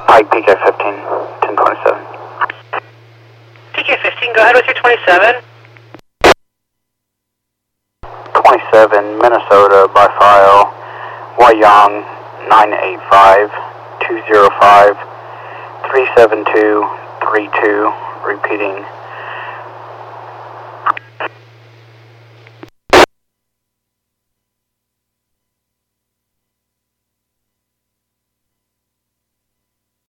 Pike PK-15, 1027. PK-15, go ahead with your 27. 27, Minnesota, by file, Wyong, 985-205-372-32, repeating